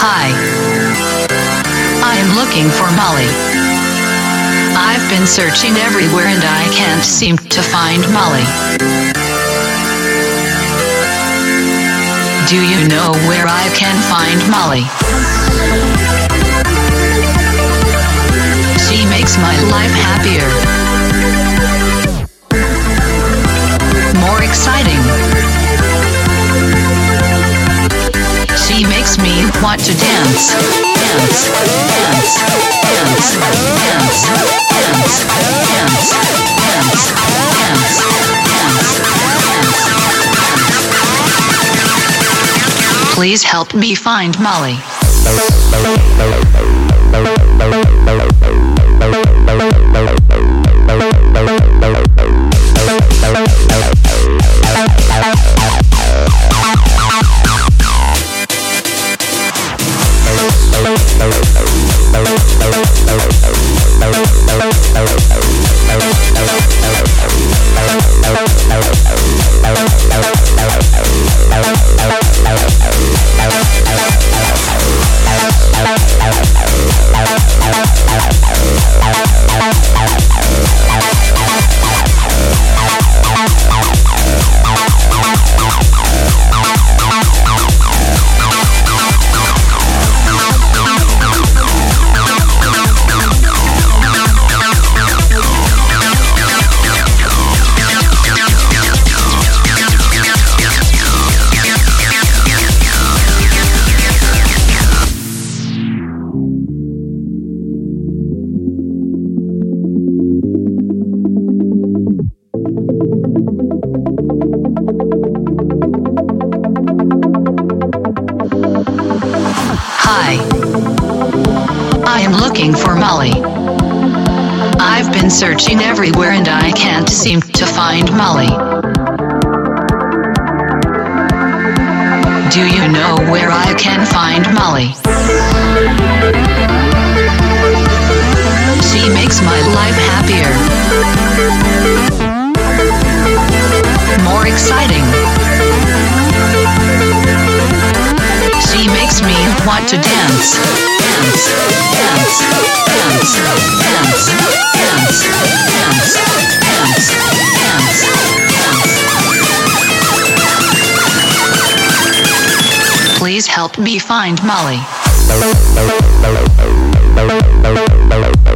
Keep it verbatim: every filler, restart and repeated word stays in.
Hi. I am looking for Molly. I've been searching everywhere and I can't seem to find Molly. Do you know where I can find Molly? She makes my life happier, more exciting. She makes me want to dance, dance, dance, dance, dance, dance, dance, dance, dance, dance. Please help me find Molly. Hi. I am looking for Molly. I've been searching everywhere and I can't seem to find Molly. Do you know where I can find Molly? She makes my life happier, more exciting. She makes me want to dance, dance, dance, dance, dance, dance, dance, dance, dance, dance. Please help me find Molly.